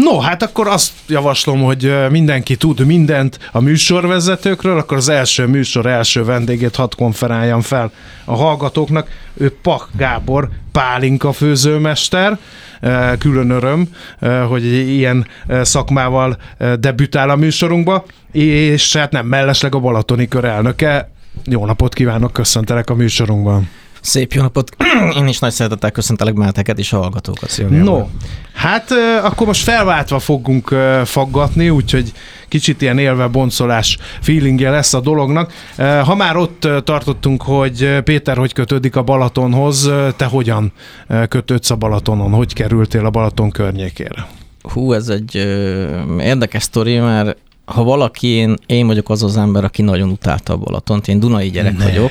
No, hát akkor azt javaslom, hogy mindenki tud mindent a műsorvezetőkről, akkor az első műsor első vendégét hadd konferáljam fel a hallgatóknak. Ő Pach Gábor, pálinka főzőmester. Külön öröm, hogy ilyen szakmával debütál a műsorunkba, és hát nem mellesleg a Balatoni Kör elnöke. Jó napot kívánok, köszöntelek a műsorunkban. Szép jó napot! Én is nagy szeretettel köszöntelek benneteket és a hallgatókat. No, hát akkor most felváltva fogunk faggatni, úgyhogy kicsit ilyen élve boncolás feelingje lesz a dolognak. Ha már ott tartottunk, hogy Péter hogy kötődik a Balatonhoz, te hogyan kötődsz a Balatonon? Hogy kerültél a Balaton környékére? Ez egy érdekes sztori, mert ha valaki, én vagyok az ember, aki nagyon utálta a Balatont. Én dunai gyerek vagyok.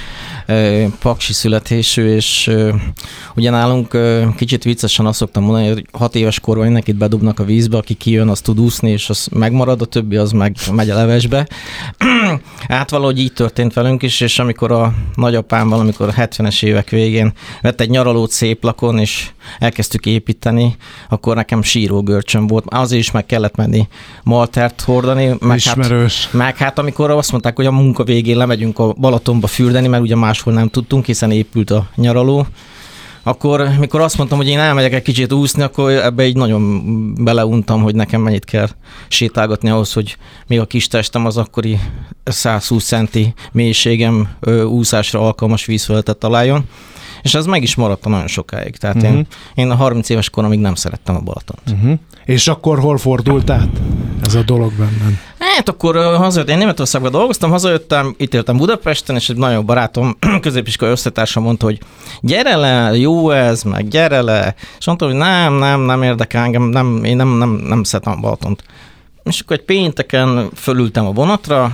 Paksi születésű, és ugye nálunk kicsit viccesen azt szoktam mondani, hogy 6 éves korban mindenkit bedobnak a vízbe, aki kijön, az tud úszni, és az megmarad, a többi az meg megy a levesbe. Hát valahogy így történt velünk is, és amikor a nagyapám valamikor a 70-es évek végén vett egy nyaralót Széplakon, és elkezdtük építeni, akkor nekem sírógörcsöm volt. Azért is meg kellett menni maltert hordani. Ismerős. Meg hát amikor azt mondták, hogy a munka végén lemegyünk a Balatonba fürdeni, mert ugye máshol nem tudtunk, hiszen épült a nyaraló. Akkor, mikor azt mondtam, hogy én elmegyek egy kicsit úszni, akkor ebbe így nagyon beleuntam, hogy nekem mennyit kell sétálgatni ahhoz, hogy még a kis testem az akkori 120 centi mélységem úszásra alkalmas vízfelületet találjon. És ez meg is maradt nagyon sokáig. Tehát én a 30 éves koromig nem szerettem a Balatont. És akkor hol fordult át ez a dolog bennem? Hát akkor hazajöttem, én Németországban dolgoztam, hazajöttem, itt éltem Budapesten, és egy nagyon barátom, középiskolai összetársam mondta, hogy gyere le, jó ez, meg gyere le. És mondtam, hogy nem érdekel engem, én nem szeretem a Balatont. És akkor egy pénteken fölültem a vonatra,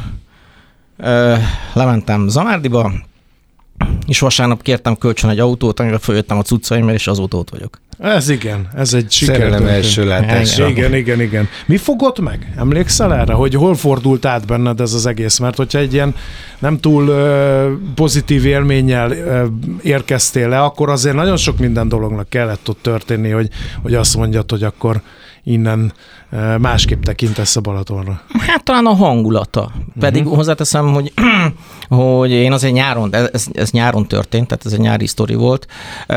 lementem Zamárdiba, és vasárnap kértem kölcsön egy autót, amivel följöttem a cuccaimért, és azóta ott vagyok. Ez igen, ez egy Szerelem első látásra. Igen. Mi fogott meg? Emlékszel erre, hogy hol fordult át benned ez az egész? Mert hogyha egy ilyen nem túl pozitív élménnyel érkeztél le, akkor azért nagyon sok minden dolognak kellett ott történni, hogy azt mondjad, hogy akkor innen másképp tekintesz a Balatonra. Hát talán a hangulata. Pedig hozzáteszem, hogy én azért nyáron, ez nyáron történt, tehát ez egy nyári sztori volt.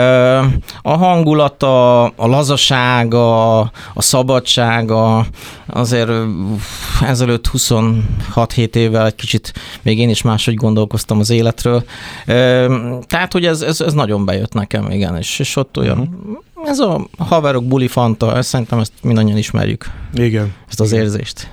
A hangulata, a lazasága, a szabadsága, azért ezelőtt 26-7 évvel egy kicsit még én is máshogy gondolkoztam az életről. Tehát, hogy ez nagyon bejött nekem, igen, és ott olyan... Ez a haverok buli fanta, szerintem ezt mindannyian ismerjük. Igen. Ezt az érzést.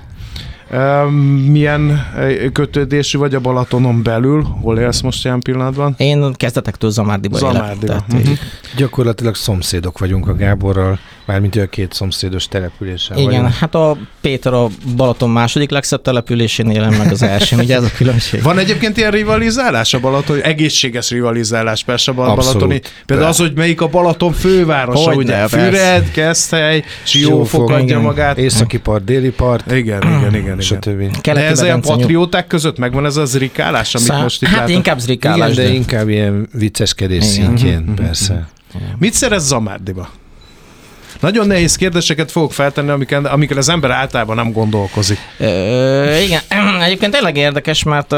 Milyen kötődésű vagy a Balatonon belül? Hol élsz most ilyen pillanatban? Én kezdetektől Zamárdiba élek. Gyakorlatilag szomszédok vagyunk a Gáborral, mármint a 2 szomszédos településen igen, vagyunk. hát a Péter a Balaton második legszebb településén élem, meg az elsőn, ugye ez a különbség. Van egyébként ilyen rivalizálás a Balaton? Egészséges rivalizálás persze a balatoni. Például az, hogy melyik a Balaton fővárosa, ugye? Füred, Keszthely, Siófok adja magát. Északi part, déli part. Igen. De ez olyan patrióták között megvan ez a zrikálás, amit most itt látom? inkább zrikálás. Igen, de inkább ilyen vicceskedés szintjén, persze. Mit szerez Zamárdiba? Nagyon nehéz kérdéseket fogok feltenni, amikkel az ember általában nem gondolkozik. Igen, egyébként tényleg érdekes, mert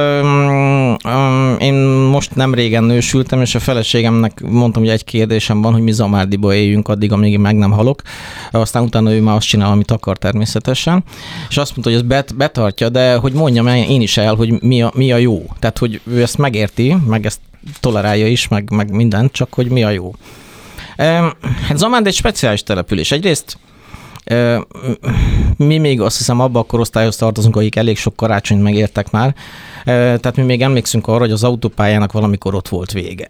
én most nem régen nősültem, és a feleségemnek mondtam, hogy egy kérdésem van, hogy mi Zamárdiba éljünk addig, amíg meg nem halok. Aztán utána ő már azt csinál, amit akar természetesen. És azt mondta, hogy ezt betartja, de hogy mondjam én is el, hogy mi a jó. Tehát, hogy ő ezt megérti, meg ezt tolerálja is, meg mindent, csak hogy mi a jó. Hát Zamárd egy speciális település. Egyrészt mi még azt hiszem abban a korosztályhoz tartozunk, akik elég sok karácsonyt megértek már. Tehát mi még emlékszünk arra, hogy az autópályának valamikor ott volt vége.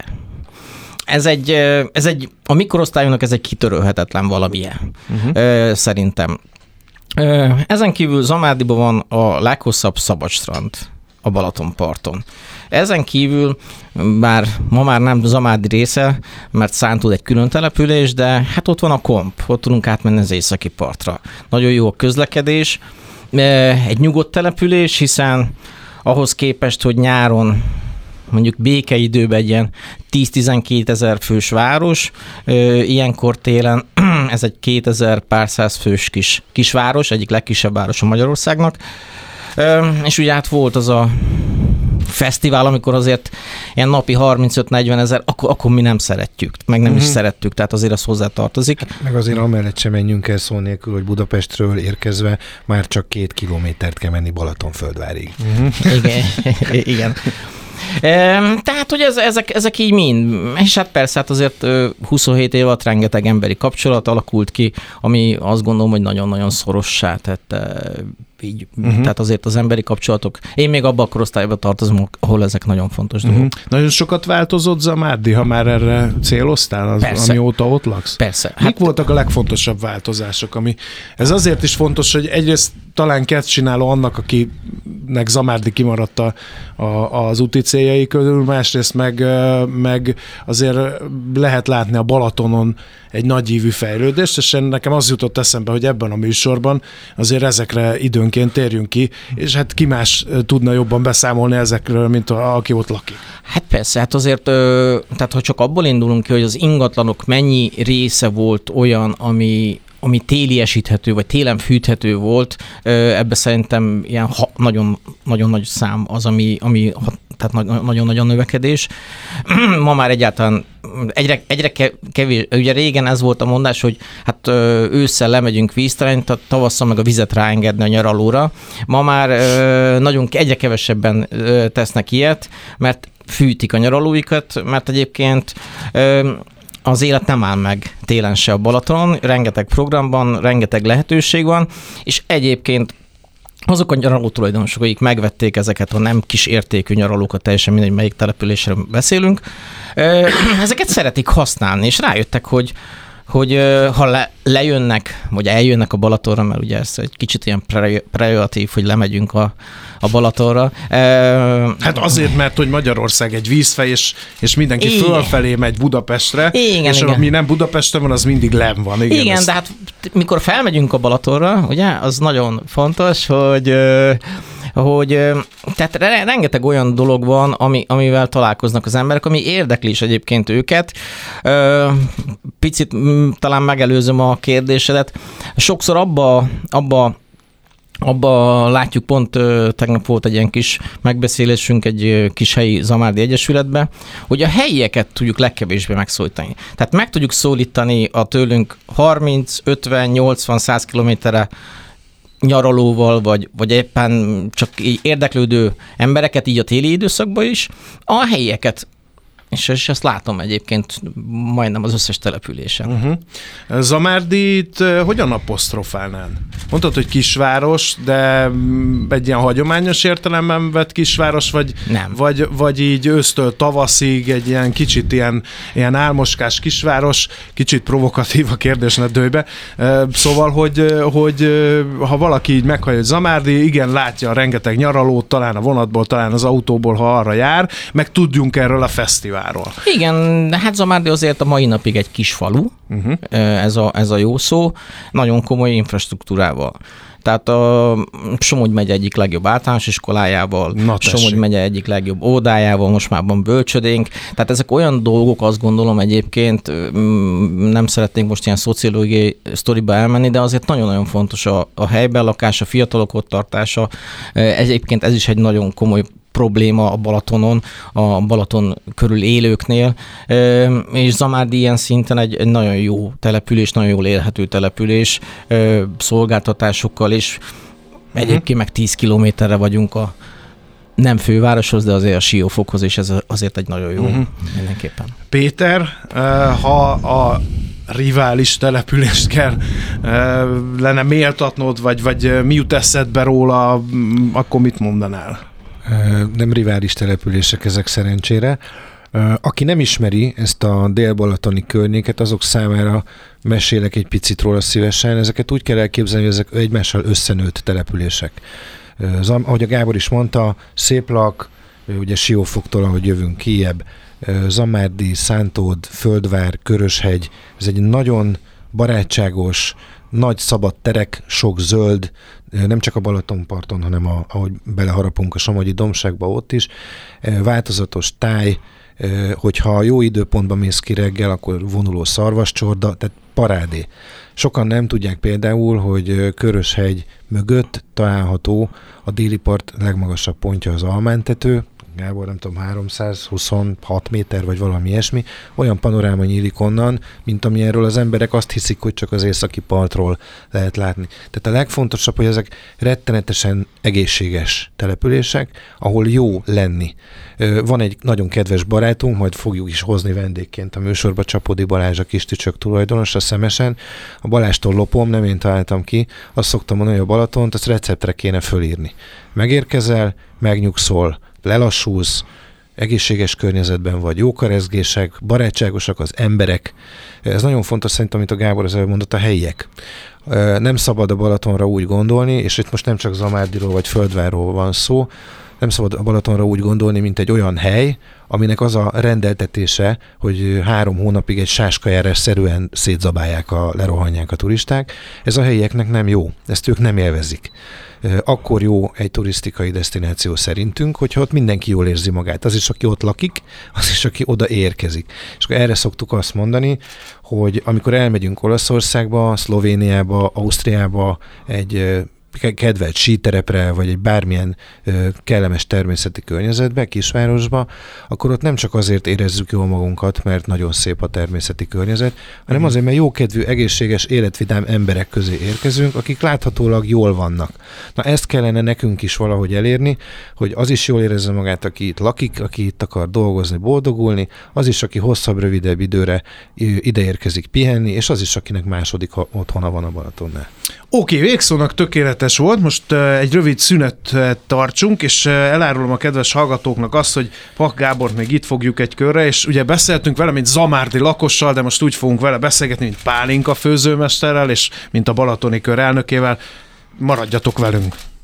A mi korosztályunknak ez egy kitörölhetetlen valamilyen, szerintem. Ezen kívül Zamárdiban van a leghosszabb szabadstrand a Balatonparton. Ezen kívül, bár ma már nem Zamárdi része, mert Szántúd egy külön település, de hát ott van a Komp, ott tudunk átmenni az északi partra. Nagyon jó a közlekedés, egy nyugodt település, hiszen ahhoz képest, hogy nyáron mondjuk békeidőben egy ilyen 10-12 ezer fős város, ilyenkor télen ez egy 2000 pár száz fős kisváros, egyik legkisebb város a Magyarországnak, és ugye hát volt az a fesztivál, amikor azért ilyen napi 35-40 ezer, akkor mi nem szeretjük, meg nem is szerettük, tehát azért az hozzá tartozik. Meg azért amellett sem menjünk el szó nélkül, hogy Budapestről érkezve már csak 2 kilométert kell menni Balatonföldvárig. Igen. Tehát, hogy ezek így mind. És hát persze, hát azért 27 év alatt rengeteg emberi kapcsolat alakult ki, ami azt gondolom, hogy nagyon-nagyon szorossá tette így. Tehát azért az emberi kapcsolatok. Én még abban a korosztályban tartozom, ahol ezek nagyon fontos dolgok. Nagyon sokat változott Zamárdi, ha már erre céloztál, amióta ott laksz? Persze. Mik voltak a legfontosabb változások? Ez azért is fontos, hogy egyrészt talán kedvcsináló annak, akinek Zamárdi kimaradt az úti céljai közül, másrészt meg azért lehet látni a Balatonon egy nagyívű fejlődést, és nekem az jutott eszembe, hogy ebben a műsorban azért ezekre időnként térjünk ki, és hát ki más tudna jobban beszámolni ezekről, mint aki ott lakik. Hát persze, hát azért, tehát ha csak abból indulunk ki, hogy az ingatlanok mennyi része volt olyan, ami téliesíthető, vagy télen fűthető volt, ebbe szerintem ilyen nagyon, nagyon nagy szám az, ami tehát nagyon-nagyon növekedés. Ma már egyáltalán egyre kevés, ugye régen ez volt a mondás, hogy hát ősszel lemegyünk vízterén, tehát tavasszal meg a vizet ráengedni a nyaralóra. Ma már egyre kevesebben tesznek ilyet, mert fűtik a nyaralóikat, mert egyébként az élet nem áll meg télen se a Balatonon, rengeteg programban, rengeteg lehetőség van, és egyébként azok a nyaraló tulajdonosok, akik megvették ezeket a nem kis értékű nyaralókat, teljesen mindegy, melyik településről beszélünk, ezeket szeretik használni, és rájöttek, hogy ha lejönnek, vagy eljönnek a Balatonra, mert ugye ez egy kicsit ilyen prerogatív, hogy lemegyünk a Balatonra. Hát azért, mert hogy Magyarország egy vízfej, és mindenki fölfelé megy Budapestre, és ami nem Budapesten van, az mindig len van. Igen, de hát mikor felmegyünk a Balatonra, ugye, az nagyon fontos, hogy tehát rengeteg olyan dolog van, amivel találkoznak az emberek, ami érdekli is egyébként őket. Picit talán megelőzöm a kérdésedet. Sokszor abba látjuk, pont tegnap volt egy ilyen kis megbeszélésünk egy kis helyi Zamárdi Egyesületbe, hogy a helyieket tudjuk legkevésbé megszólítani. Tehát meg tudjuk szólítani a tőlünk 30, 50, 80, 100 kilométerre nyaralóval, vagy éppen csak így érdeklődő embereket, így a téli időszakban is, a helyieket. És ezt látom egyébként majdnem az összes településen. Zamárdit hogyan apostrofálnád? Mondtad, hogy kisváros, de egy ilyen hagyományos értelemben vett kisváros, vagy így ősztől tavaszig egy ilyen kicsit ilyen álmoskás kisváros, kicsit provokatív a kérdés, ne dőlj be. Szóval, hogy ha valaki így meghallja, hogy Zamárdi, igen, látja a rengeteg nyaralót, talán a vonatból, talán az autóból, ha arra jár, meg tudjunk erről a fesztiválról. Igen, de hát Zamárdi azért a mai napig egy kis falu, ez a jó szó, nagyon komoly infrastruktúrával. Tehát a Somogy megye egyik legjobb általános iskolájával, Somogy megye egyik legjobb óvodájával, most már van bölcsödénk. Tehát ezek olyan dolgok, azt gondolom egyébként, nem szeretnénk most ilyen szociológiai sztoriba elmenni, de azért nagyon-nagyon fontos a helyben lakás, a fiatalok ott tartása. Egyébként ez is egy nagyon komoly probléma a Balatonon, a Balaton körül élőknél, és Zamárdi ilyen szinten egy nagyon jó település, nagyon jól élhető település, szolgáltatásokkal, és egyébként meg 10 kilométerre vagyunk a nem fővároshoz, de azért a Siófokhoz, és ez azért egy nagyon jó mindenképpen. Péter, ha a rivális települést kell lenne méltatnod, vagy mi jut eszedbe róla, akkor mit mondanál? Nem rivális települések ezek szerencsére. Aki nem ismeri ezt a dél-balatoni környéket, azok számára mesélek egy picit róla szívesen. Ezeket úgy kell elképzelni, hogy ezek egymással összenőtt települések. Ahogy a Gábor is mondta, Széplak, ugye Siófoktól, ahogy jövünk kijebb, Zamárdi, Szántód, Földvár, Köröshegy, ez egy nagyon barátságos, nagy szabad terek, sok zöld, nem csak a Balatonparton, hanem ahogy beleharapunk a Somogyi dombságba ott is, változatos táj, hogyha jó időpontban mész ki reggel, akkor vonuló szarvascsorda, tehát parádé. Sokan nem tudják például, hogy Köröshegy mögött található a déli part legmagasabb pontja az Almántető, Gábor, nem tudom, 326 méter, vagy valami ilyesmi, olyan panoráma nyílik onnan, mint amilyenről az emberek azt hiszik, hogy csak az északi partról lehet látni. Tehát a legfontosabb, hogy ezek rettenetesen egészséges települések, ahol jó lenni. Van egy nagyon kedves barátunk, majd fogjuk is hozni vendégként a műsorba, Csapódi Balázs, a Kis Tücsök tulajdonos, a Szemesen. A Balástól lopom, nem én találtam ki, azt szoktam mondani, hogy a Balatont, azt receptre kéne fölírni. Megérkezel, megnyugszol, lelassulsz, egészséges környezetben vagy, jók a rezgések, barátságosak az emberek. Ez nagyon fontos szerintem, amit a Gábor az előbb mondott, a helyiek. Nem szabad a Balatonra úgy gondolni, és itt most nem csak Zamárdiról vagy Földvárról van szó, nem szabad a Balatonra úgy gondolni, mint egy olyan hely, aminek az a rendeltetése, hogy 3 hónapig egy sáskajárás szerűen szétzabálják, lerohanják a turisták. Ez a helyieknek nem jó, ezt ők nem élvezik. Akkor jó egy turisztikai desztináció szerintünk, hogyha ott mindenki jól érzi magát. Az is, aki ott lakik, az is, aki oda érkezik. És akkor erre szoktuk azt mondani, hogy amikor elmegyünk Olaszországba, Szlovéniába, Ausztriába, egy kedvelt síterepre, vagy egy bármilyen kellemes természeti környezetbe, kisvárosba, akkor ott nem csak azért érezzük jól magunkat, mert nagyon szép a természeti környezet, hanem azért, mert jókedvű, egészséges, életvidám emberek közé érkezünk, akik láthatólag jól vannak. Na ezt kellene nekünk is valahogy elérni, hogy az is jól érezze magát, aki itt lakik, aki itt akar dolgozni, boldogulni, az is, aki hosszabb, rövidebb időre ide érkezik pihenni, és az is, akinek második otthona van a Balatonnál. Oké, végszónak tökéletes volt, most egy rövid szünetet tartsunk, és elárulom a kedves hallgatóknak azt, hogy Pach Gábort még itt fogjuk egy körre, és ugye beszéltünk vele, mint zamárdi lakossal, de most úgy fogunk vele beszélgetni, mint Pálinka főzőmesterrel, és mint a Balatoni Kör elnökével. Maradjatok velünk!